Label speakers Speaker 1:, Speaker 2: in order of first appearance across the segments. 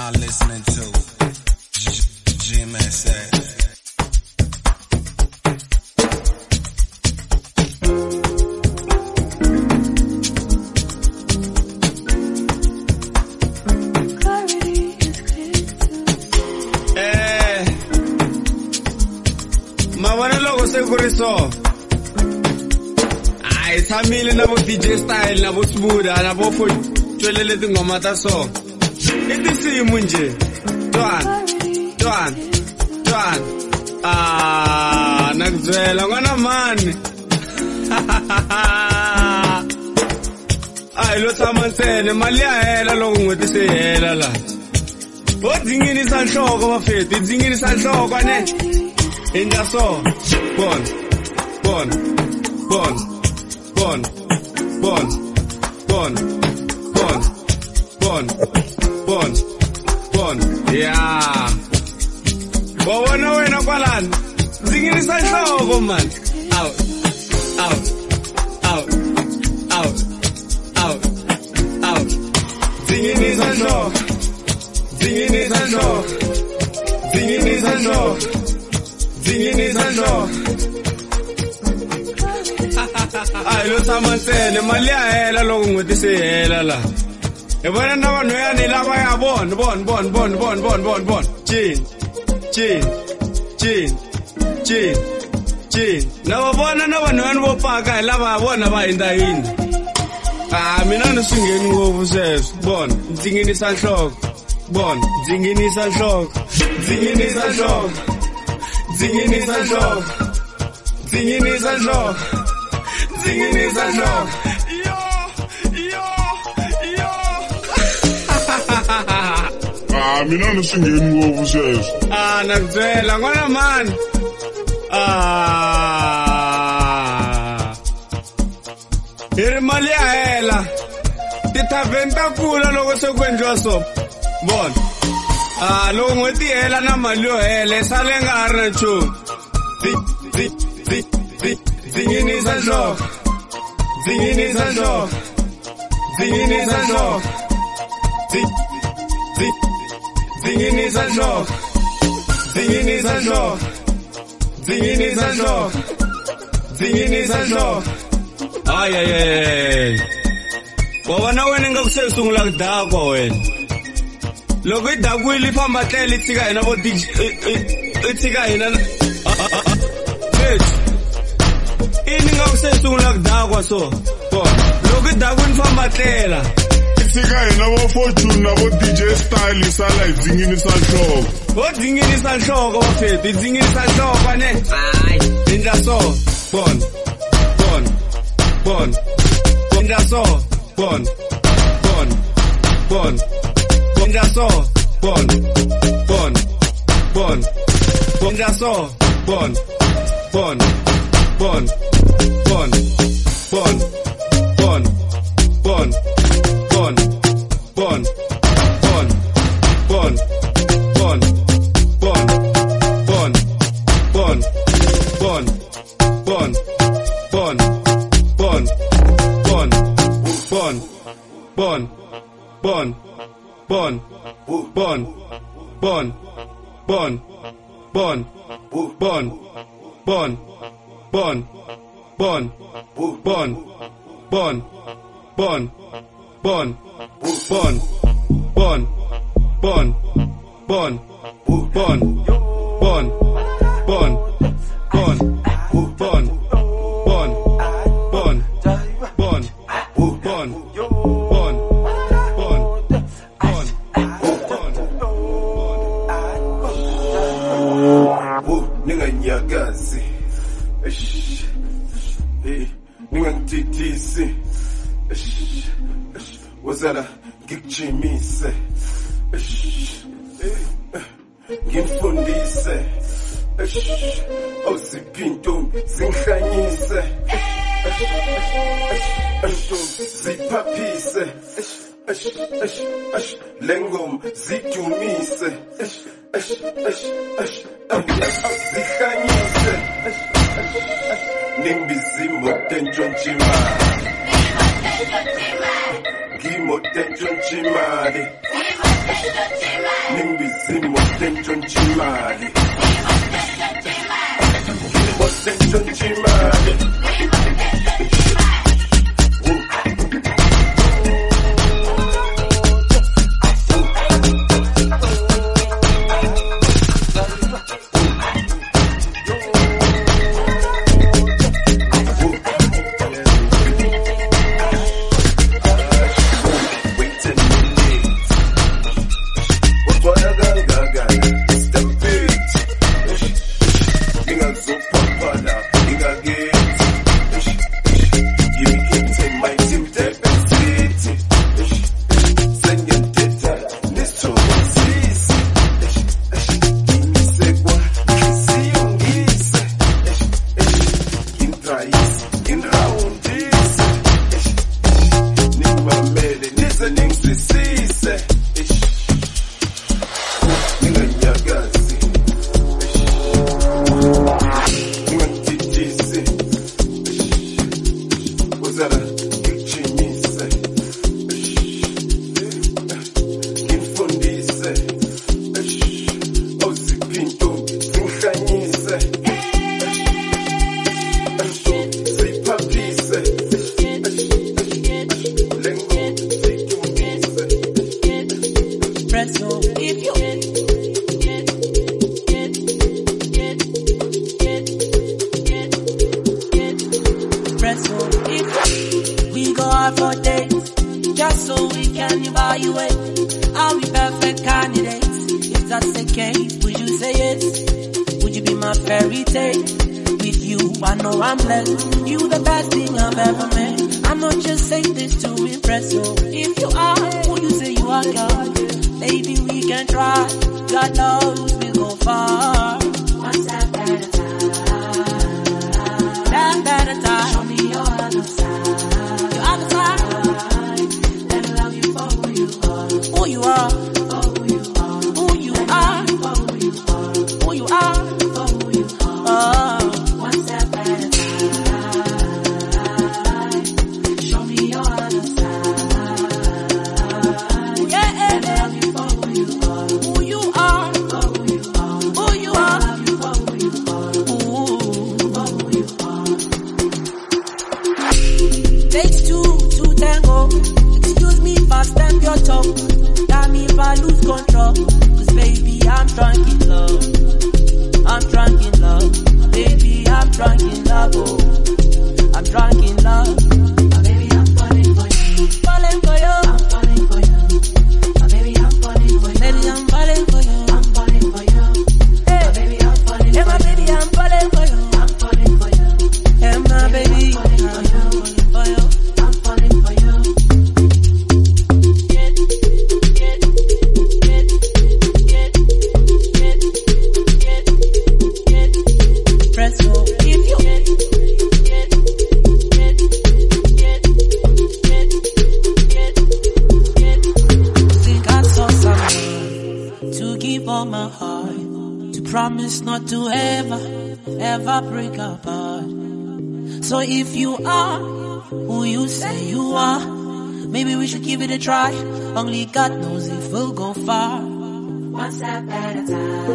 Speaker 1: now listening to GMSA.
Speaker 2: Mavana loko se ku ri so ai tshamile na vo DJ Style na vo Smooth na vo tshwelele tingoma ta so i tinsimu nje twan nakubyela n'wana mani ai lo tshama ntsena mali ya hela loko n'hweti se hela la ho dzinginisa nhloko vafeti dzinginisa nhloko ne Inja so, bon, yeah. Wawona wena kwalani, zingirisa nhloko man. Out, zingirisa nhloko, ai lo tshama ntsena mali ya hela loko n'hweti se hela la hi vona na vanhu yani lava ya bon chin na va vona na vanhu yani vo paka hi lava ya vona va hindza yini mina ni swi ngheni ngopfu sweswo bon dzinginisa nhloko bon dzinginisa nhloko
Speaker 3: mina ni swi ngheni ngopfu sweswo
Speaker 2: nakubyela n'wana mani hi ri mali ya hela tithavheni ta kula loko se ku endliwa so bona loko n'hweti hela na mali yo hela hi sale nga ha ri na nchumu dzinginisa nhloko ay wa vona wena nga ku se sungula ku dakwa wena loko i dakwile i famba tlele i tshika hina vo i tshika hina ini nga ku se sungula ku dakwa so loko i dakwile famba tlela
Speaker 3: i tshika hina vo Fortune na vo DJ Style i sala hi dzinginisa nhloko
Speaker 2: ho dzinginisa nhloko vafeti hi dzinginisa nhloko ane hayi endla so endla so endla so endla so
Speaker 3: wazala ngikujimise ngimfundise oziphinto zingihlanyise ziphaphise lengoma zidumise zihlanyise nimbizimo tenjonjimali ngimo tenjonjimali
Speaker 1: Ningizimo sentshontshimali Ngimo sentshontshimali
Speaker 4: Try, only God knows if we'll go far. One step at a time,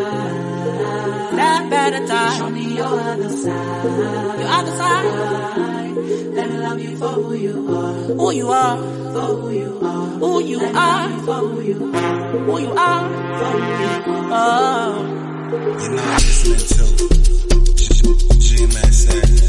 Speaker 4: step at a time. Show me your other side, your other side. Let me love you for who you are, who you are, for who you are, who you are, for who you are, who you are, for who you are.
Speaker 5: You're not listening to GMSN.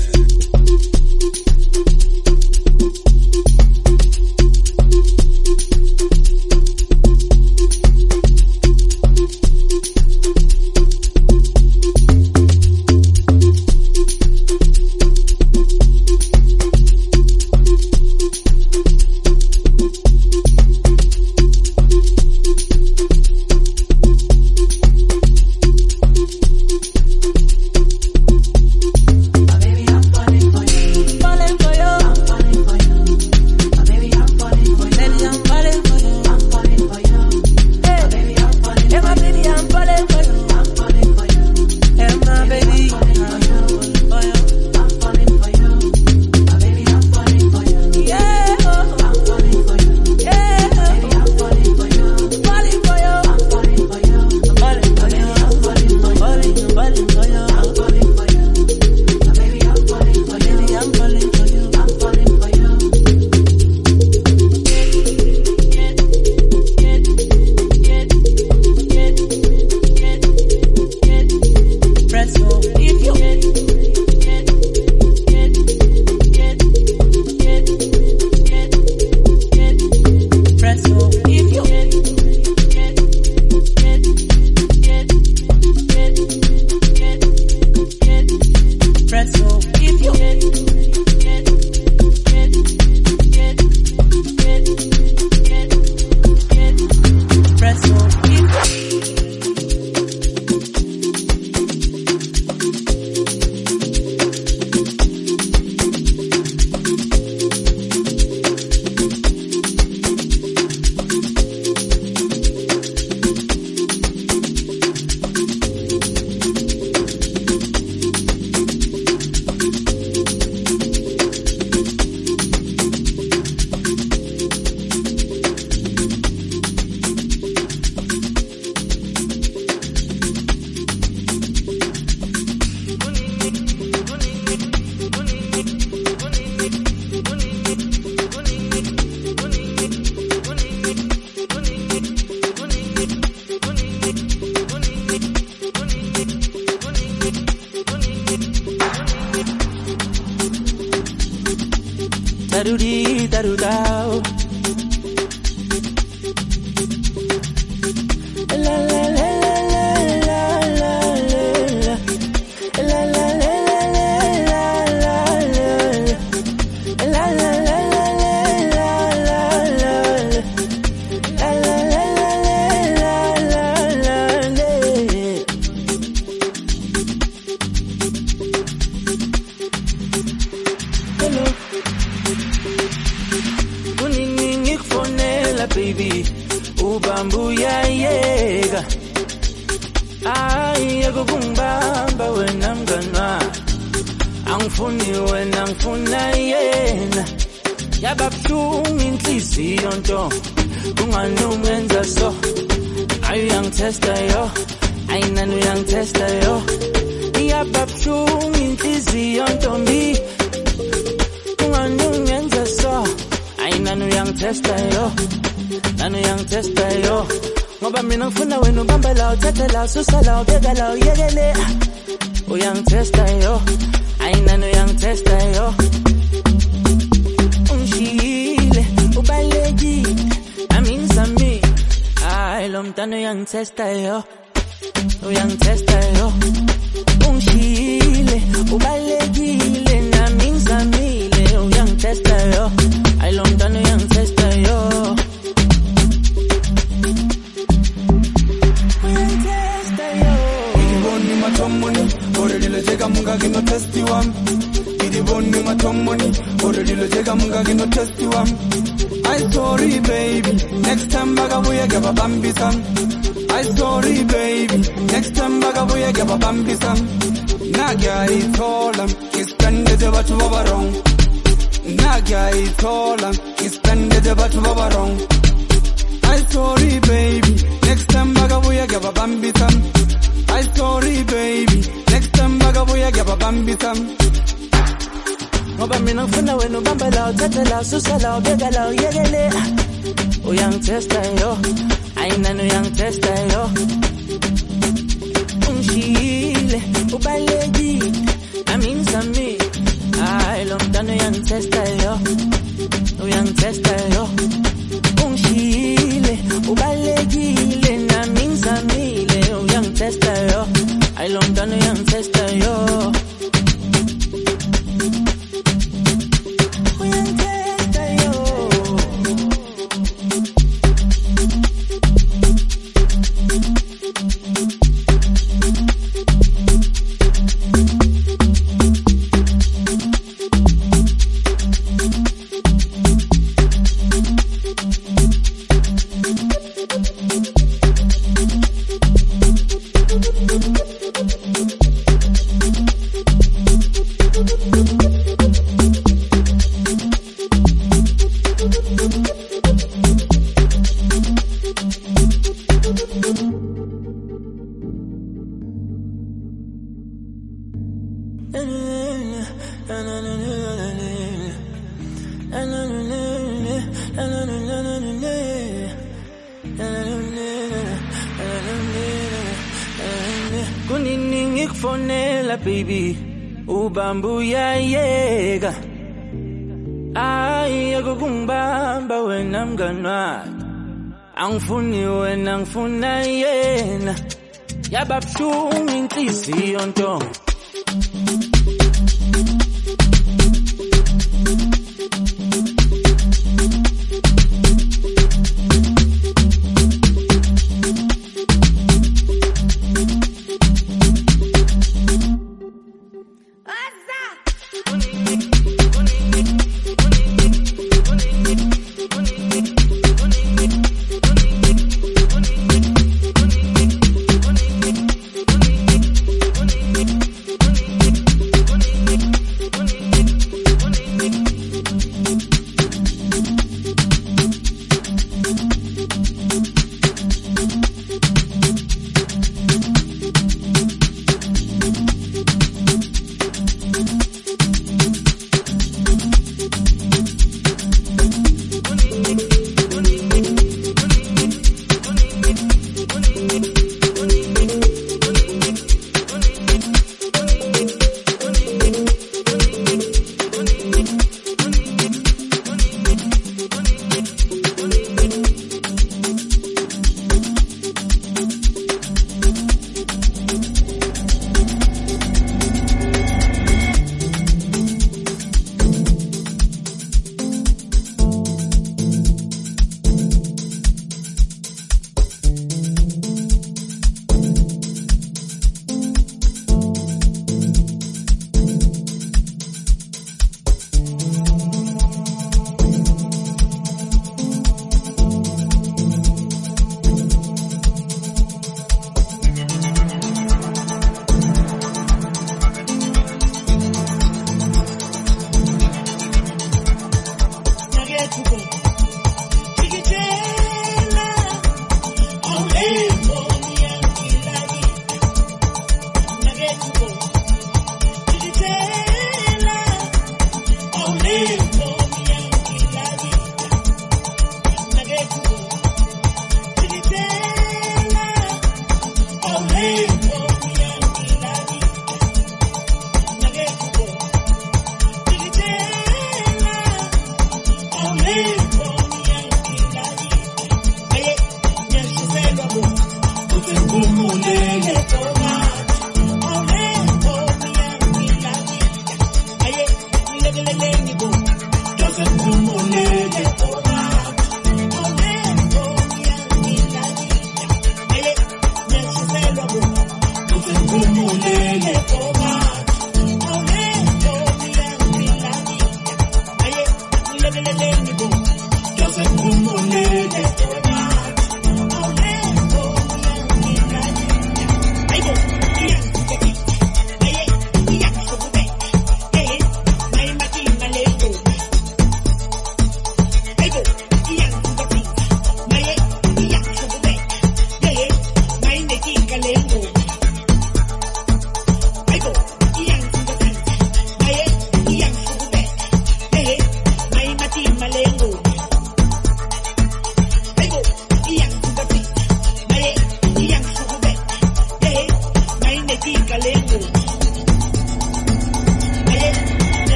Speaker 6: Darudi darudao. La la la la la la la. La la la la la la la. La la la la la la la. La la la la la la. Hello. Kunini ngikufonela baby. Ubambu yayeka. Ay akukungibamba wena mngana. Angifuni wena ngifuna yena. Yababhlungu inhliziyo nto. Kungani ungenza so. Ayu yangitesta yo. Ayinani uyangitesta yo. Yababhlungu inhliziyo ntombi. Kungani ungenza so. Ayinani uyangitesta yo. Nanu yangitesta yo. Ngoba mina ngifuna wena ubamba la uthatha la ususa la ubeka la uyekele. Uyangitesta yo. Ayinani uyangitesta yo. Ungishile ubalekile. Nami sami. Ay lo mntana uyangitesta yo. Uyangitesta yo. Ungishile ubalekile. Nami samile uyangitesta yo. Ay lo mntana uyangitesta yo. Munga kino testi wam Idi boni matomoni Orelilo jega munga kino testi wam I sorry baby Next time baga buya gaba bambi sam I sorry baby Next time baga buya gaba bambi sam Nagya itolam Kispende de batu babarong Nagya itolam Kispende de batu babarong I sorry baby Next time baga buya gaba bambi sam I sorry baby Next time baga buya gaba bambi sam Ngoba mina ngifuna wena ubamba la uthatha la ususa la ubeka la uyekele. Uyangitesta yo. Ayinani uyangitesta yo. Ungishile ubalekile. Nami ngisami. Ay lo mntana uyangitesta yo. Uyangitesta yo. Ungishile ubalekile. Nami ngisamile uyangitesta yo. Ay lo mntana uyangitesta yo. Kunini ngikufonela baby ubambu yayeka. Ay akukungibamba wena mngana. Angifuni wena ngifuna yena. Yababhlungu inhliziyo nto.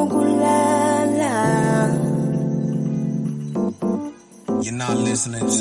Speaker 5: You're not listening to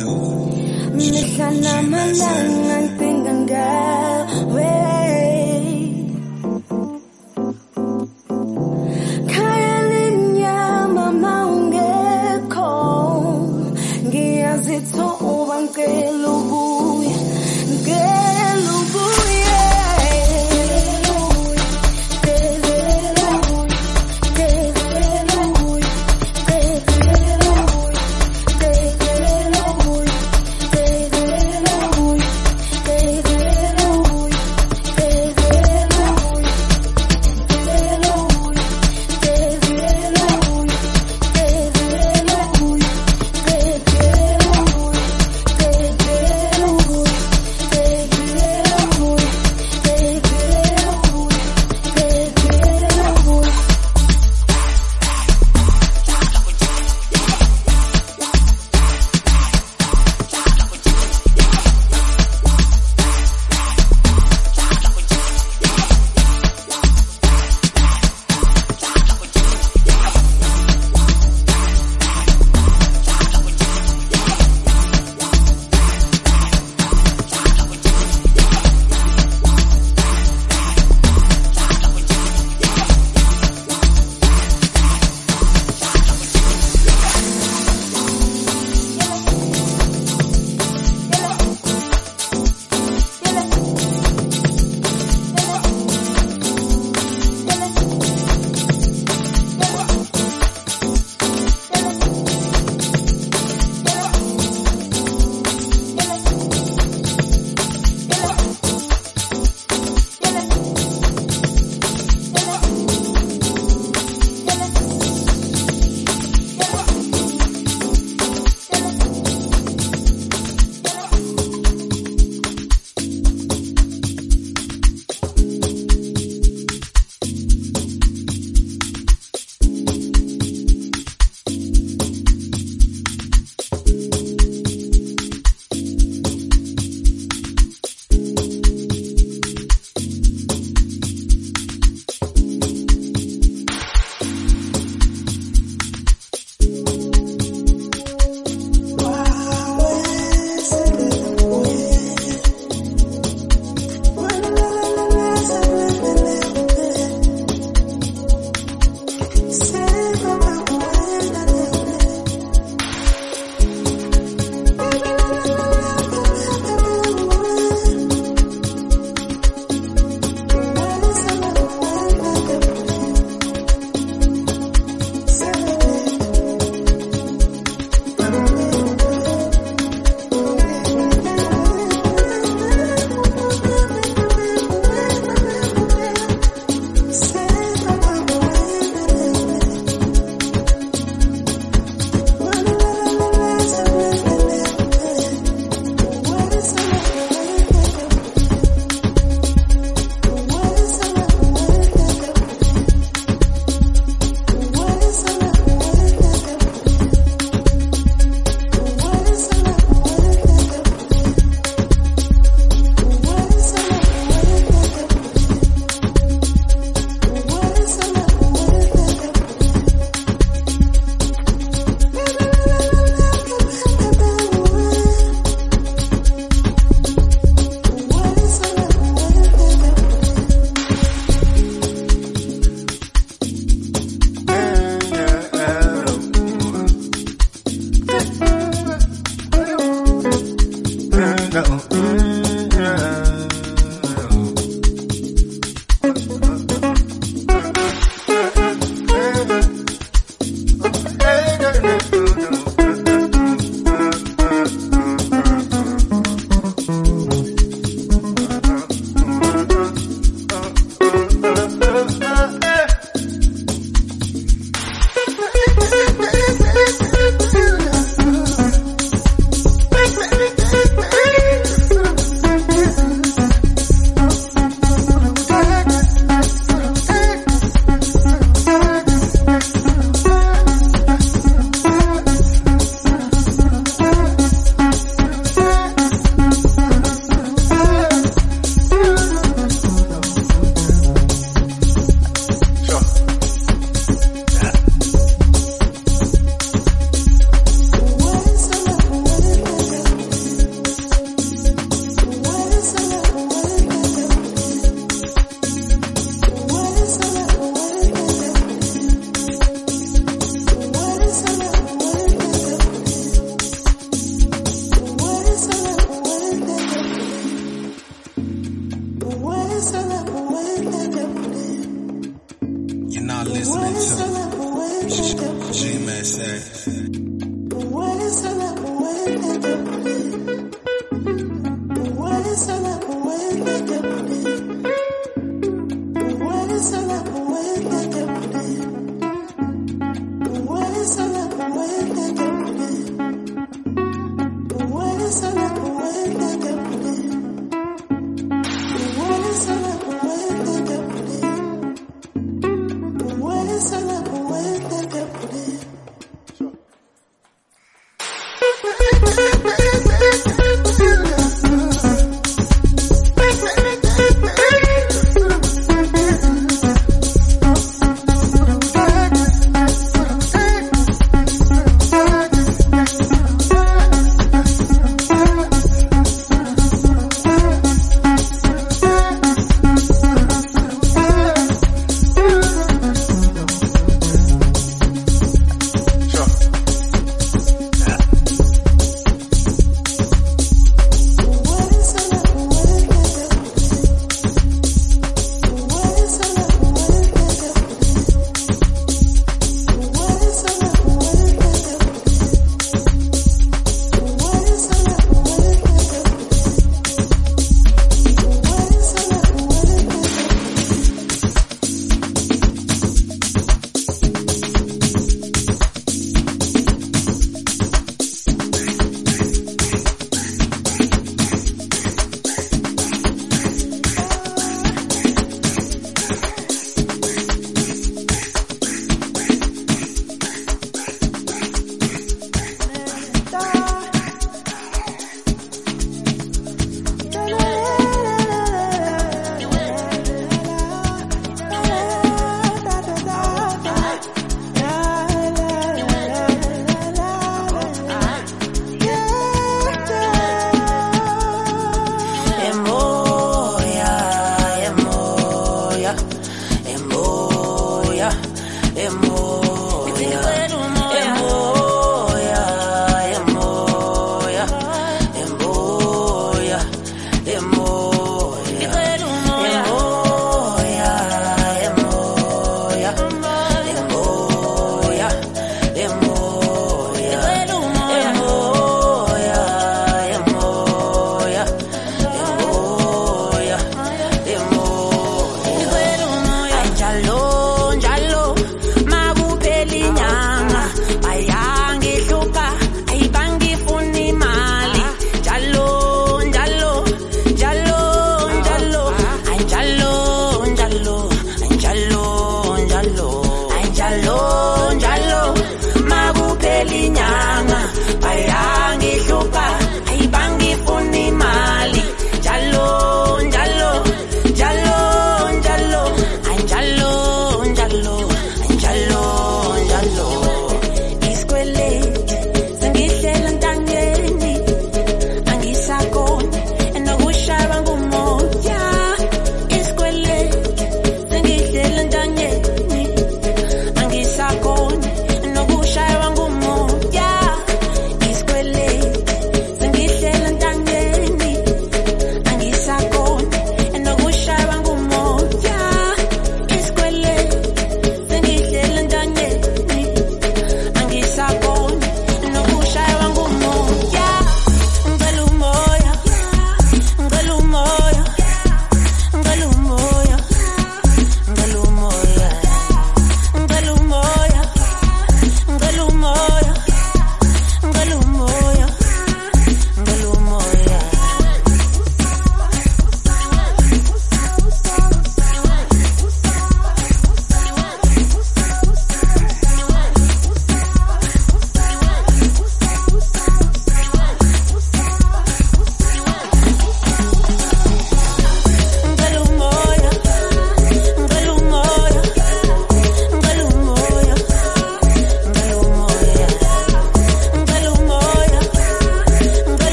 Speaker 5: G-Man say.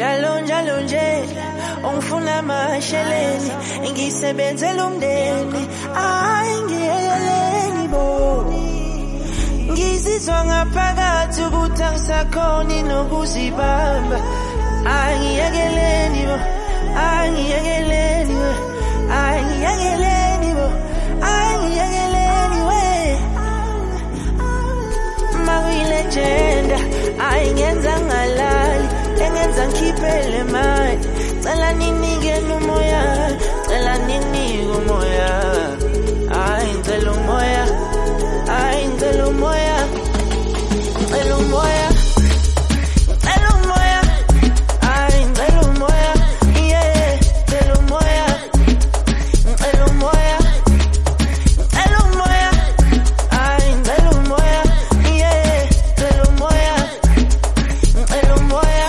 Speaker 7: njalo nje ungifuna masheleni ngisebenzela umndeni ngiyeleleni bo ngizizwa ngaphakathi ukuthi angisakhoni nokuzibamba ngiyekeleni bo ngiyekeleni we ngiyekeleni bo ngiyekeleni we makuyilegenda ngenza ngalali engenza ngikhiphele mali cela ninike umoya cela ninike umoya ngicela umoya ngicela umoya ngicela umoya ngicela umoya ngicela umoya yeah ngicela umoya ngicela umoya ngicela umoya ngicela umoya yeah ngicela umoya ngicela umoya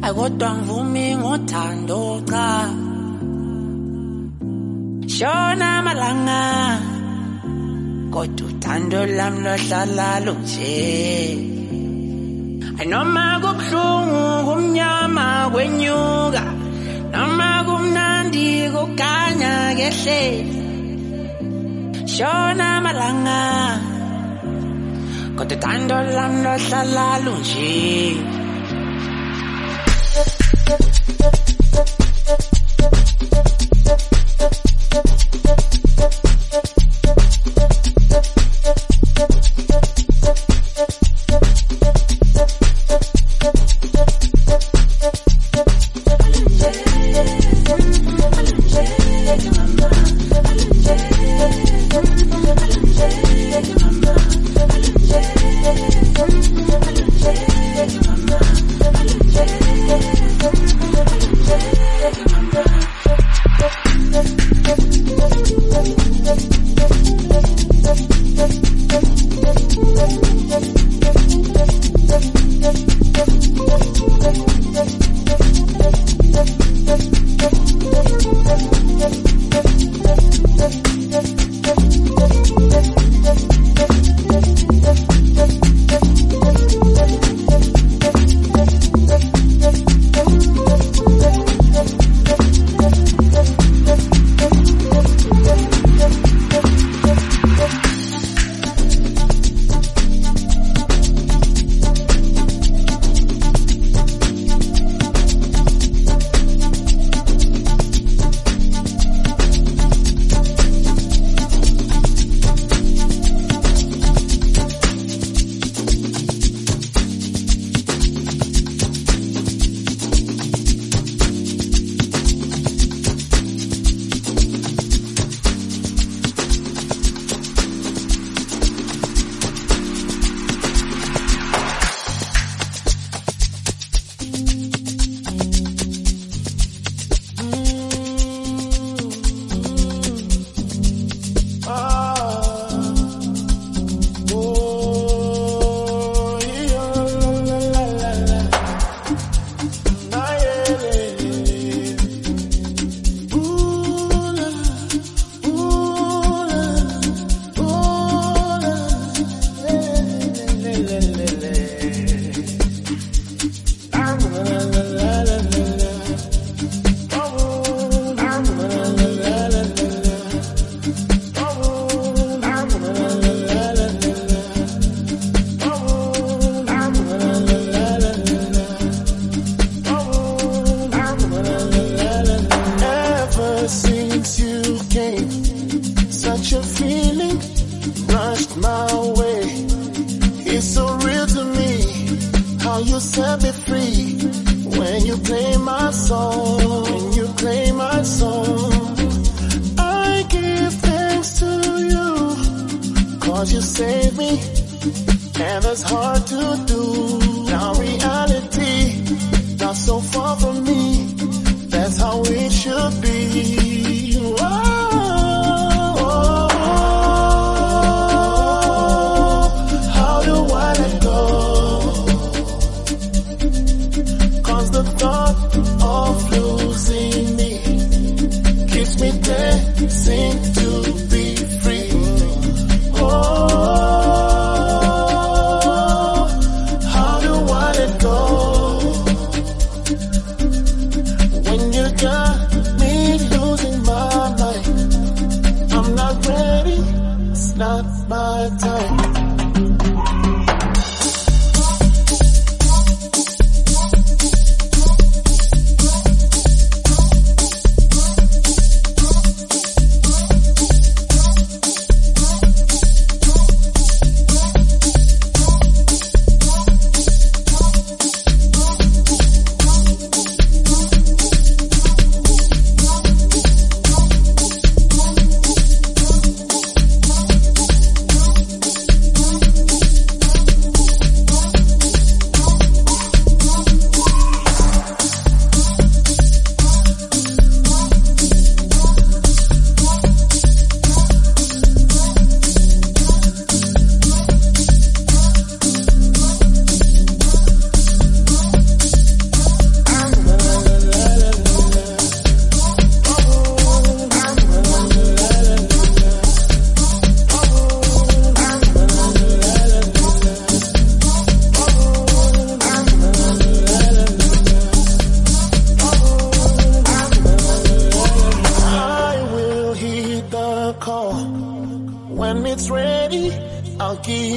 Speaker 4: akodwa ngivumi ngothando cha shona malanga kodwa uthando lami lohlala lunje noma kubuhlungu kumnyama kwenyuka noma kumnandi kuganya kehle shona malanga kodwa uthando lami lohlala lunje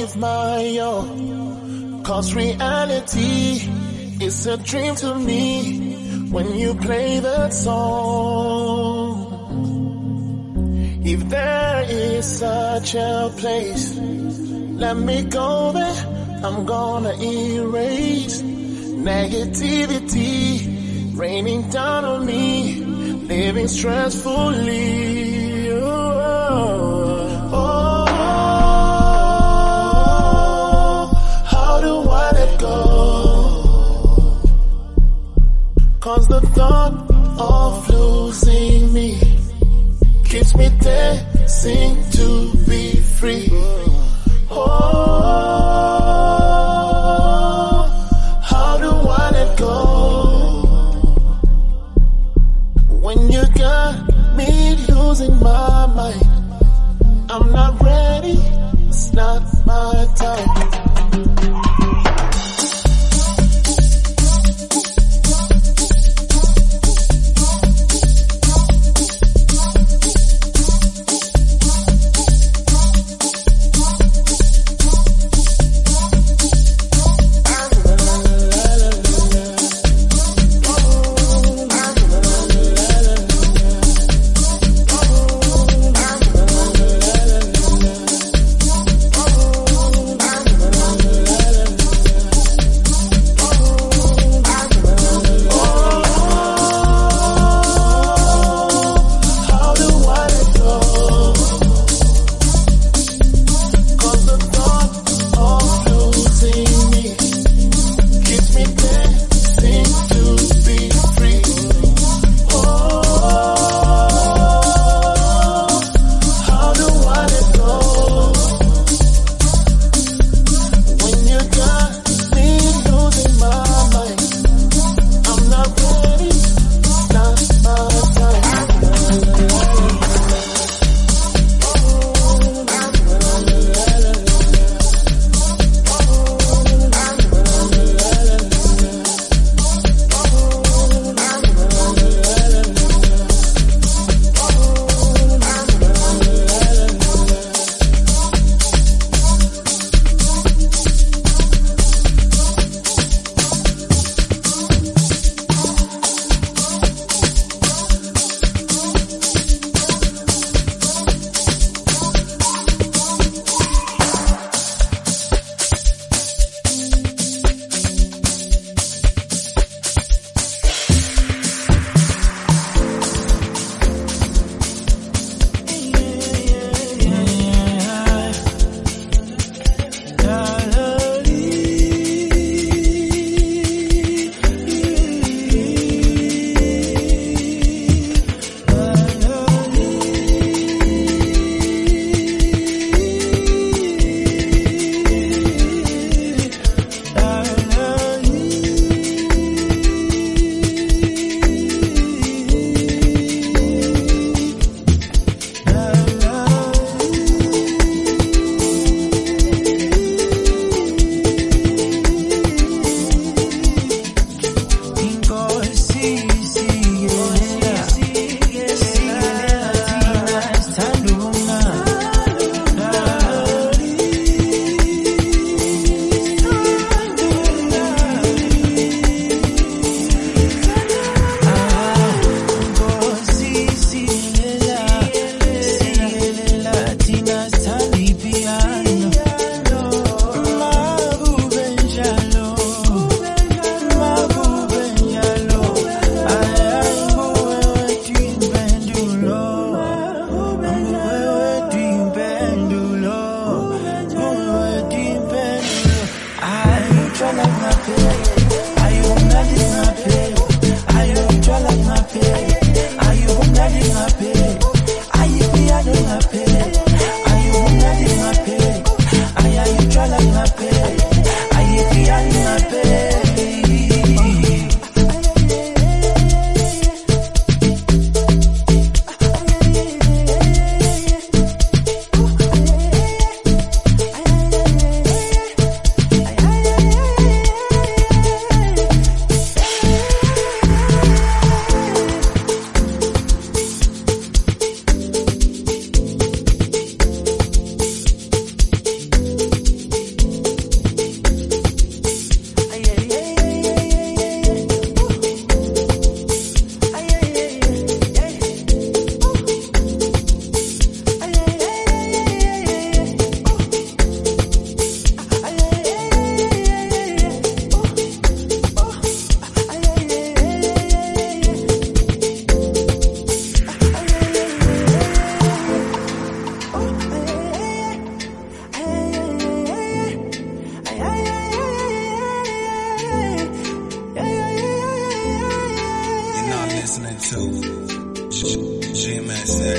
Speaker 8: give my all. 'Cause reality is a dream to me when you play that song. If there is such a place, let me go there. I'm gonna erase negativity raining down on me, living stressfully. How do I let go? 'Cause the thought of losing me keeps me dancing to be free. How do I let go? When you got me losing my mind, I'm not ready, it's not my time.
Speaker 5: listening to G-Man.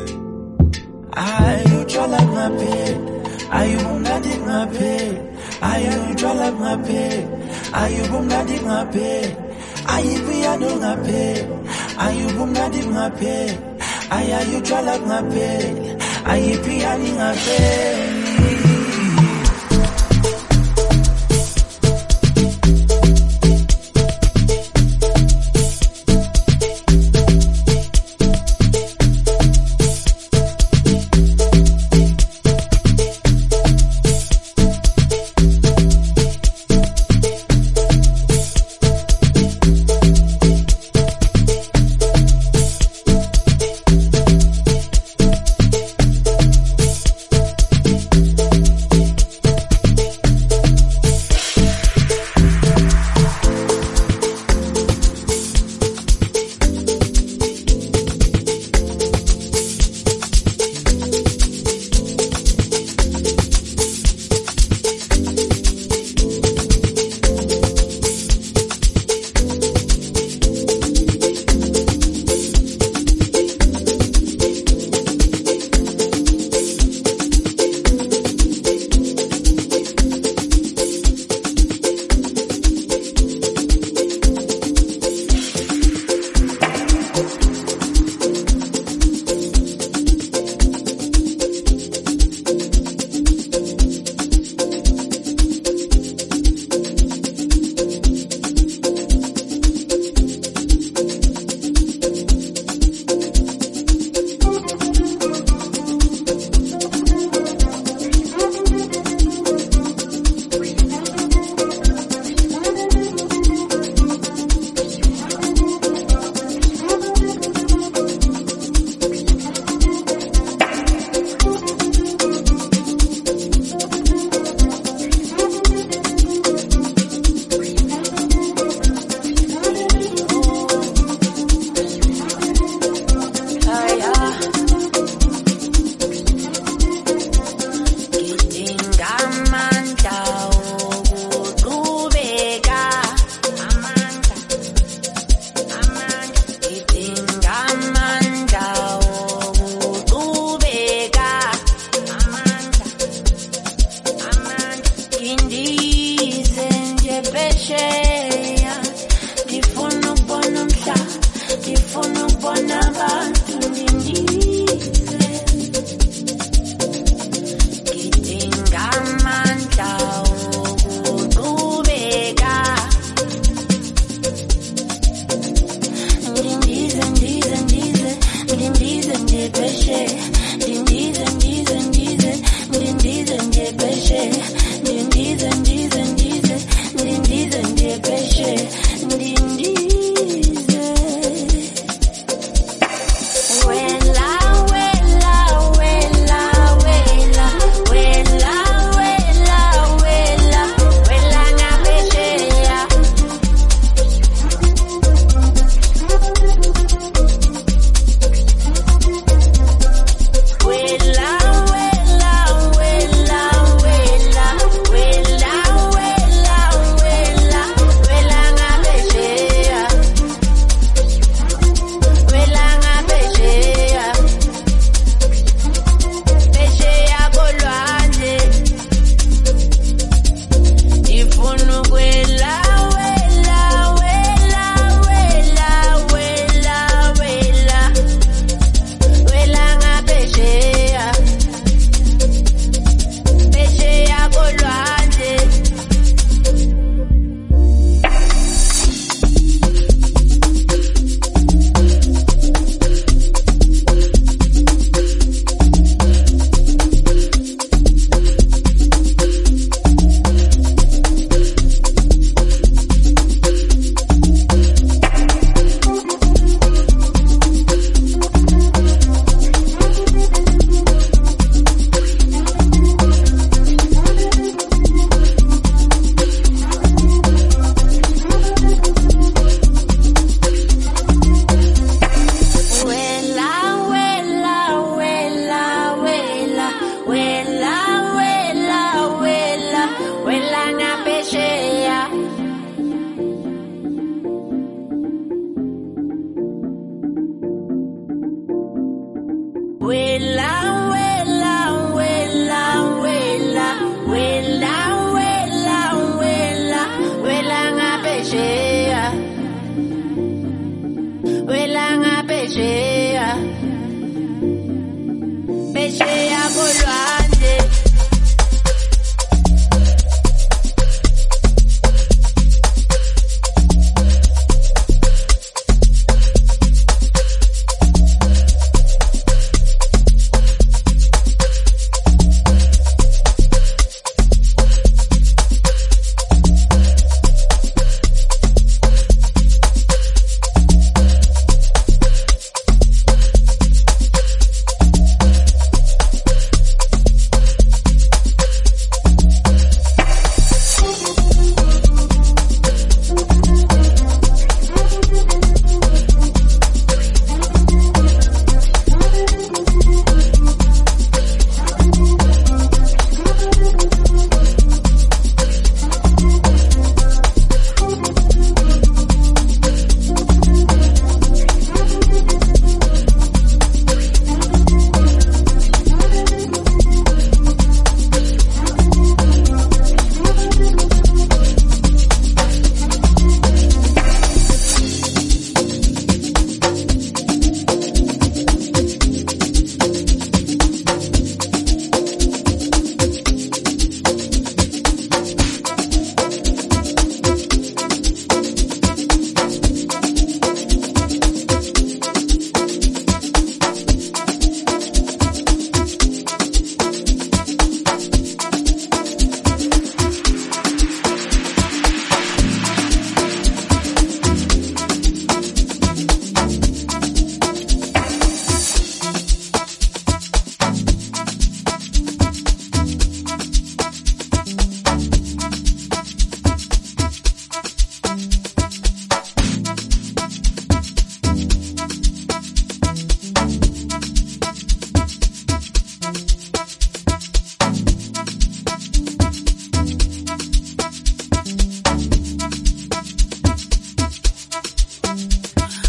Speaker 7: Ayuthola ngaphe ayubumnandi ngaphe ayuthola ngaphe ayubumnandi ngaphe ayipiyano ngaphe ayubumnandi ngaphe ayuthola ngaphe ayipiyani ngaphe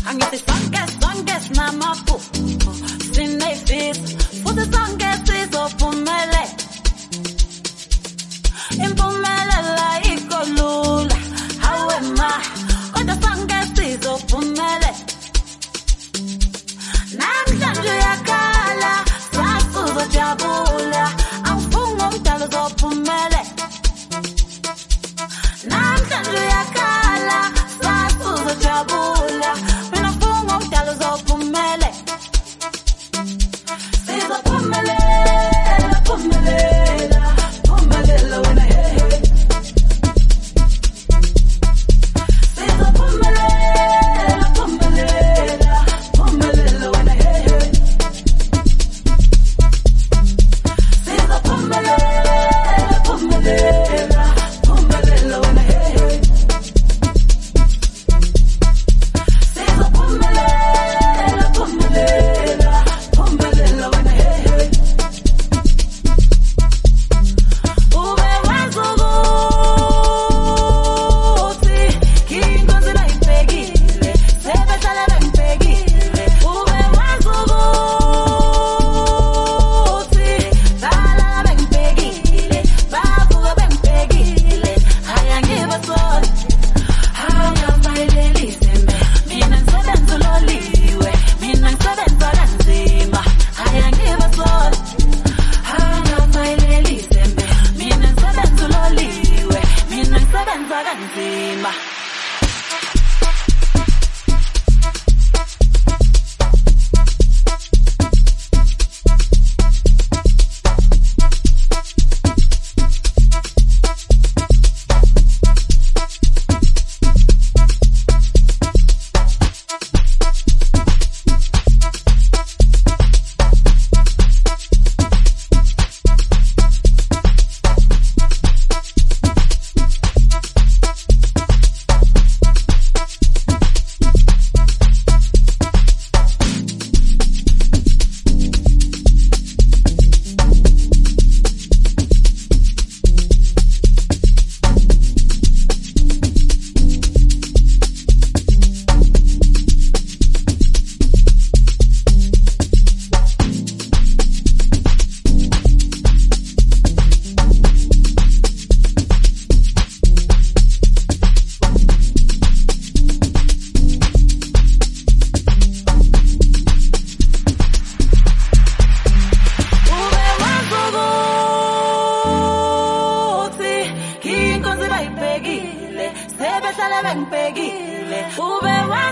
Speaker 4: Angithi sonke sinamaphupho sinefiso futhi sonke sizophumela impumelela ikolula hawe ma kodwa sonke sizophumela namhlanje uyakhala sasuzojabula awufunga umdalo uzophumela namhlanje uyakhala sasuzojabula mina funga umdalo uzophumela sizophumelela phumelela phumelela wena hey sizophumelela phumelela phumelela wena hey sizophumelela phumelela phumelela wena hey sizophumelela phumelela phumelela wena hey ube wazukuthi inkonzo bayibhekile sebehlala bengibhekile ube wazukuthi bala bengibhekile bavuka bengibhekile haya ngibasola haya bayelelise mina ngisebenza uloliwe mina ngisebenza kanzima haya ngibasola haya bayelelise mina ngisebenza uloliwe mina ngisebenza kanzima inkonzo bayibhekile sebehlala bengibhekile ube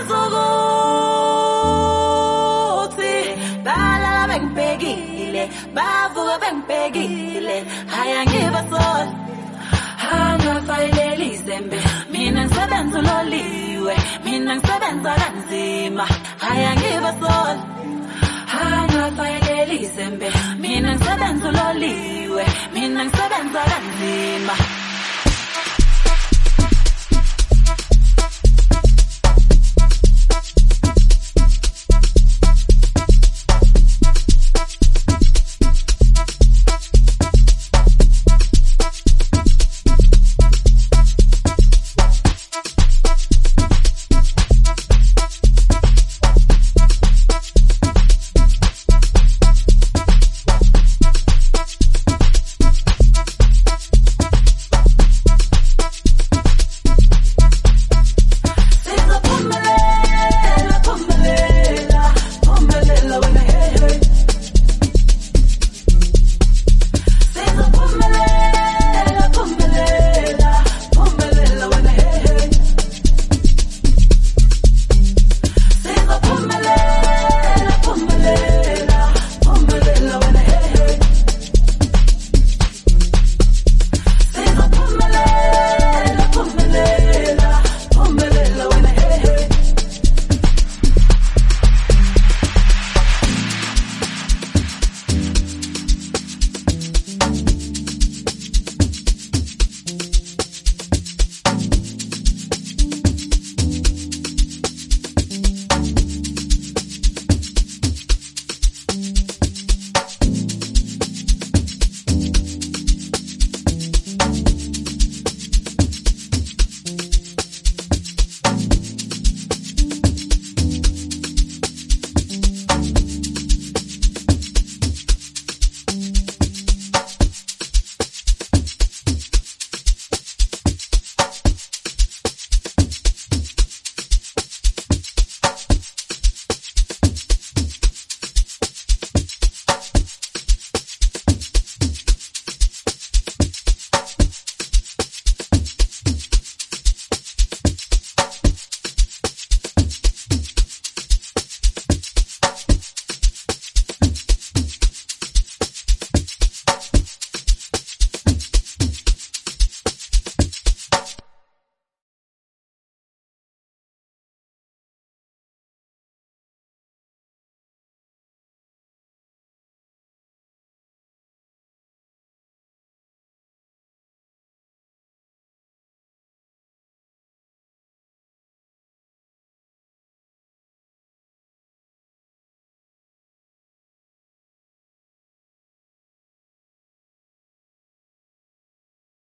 Speaker 4: wazukuthi balala bengibhekile bavuka bengibhekile haya ngibasola haya bayelelise mina ngisebenza uloliwe mina ngisebenza kanzima haya ngibasola haya bayelelise mina ngisebenza uloliwe mina ngisebenza kanzima